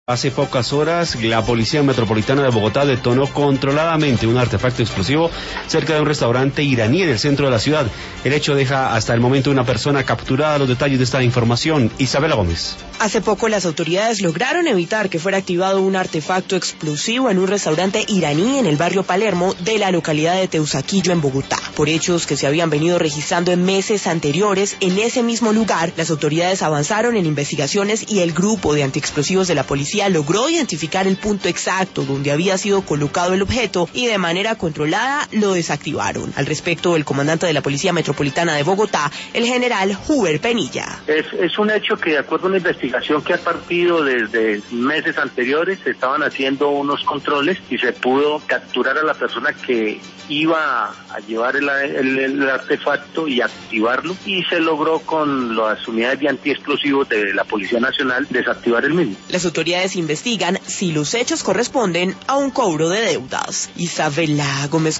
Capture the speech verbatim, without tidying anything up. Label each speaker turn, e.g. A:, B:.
A: Hace pocas horas, la Policía Metropolitana de Bogotá detonó controladamente un artefacto explosivo cerca de un restaurante iraní en el centro de la ciudad. El hecho deja hasta el momento una persona capturada. Los detalles de esta información, Isabela Gómez.
B: Hace poco las autoridades lograron evitar que fuera activado un artefacto explosivo en un restaurante iraní en el barrio Palermo de la localidad de Teusaquillo en Bogotá. Por hechos que se habían venido registrando en meses anteriores en ese mismo lugar, las autoridades avanzaron en investigaciones y el grupo de antiexplosivos de la policía logró identificar el punto exacto donde había sido colocado el objeto y de manera controlada lo desactivaron. Al respecto, el comandante de la Policía Metropolitana de Bogotá, el general Huber Penilla.
C: Es, es un hecho que, de acuerdo a una investigación que ha partido desde meses anteriores, se estaban haciendo unos controles y se pudo capturar a la persona que iba a llevar el, el, el artefacto y activarlo, y se logró con las unidades de antiexplosivos de la Policía Nacional desactivar el mismo.
B: Las autoridades investigan si los hechos corresponden a un cobro de deudas. Isabela Gómez.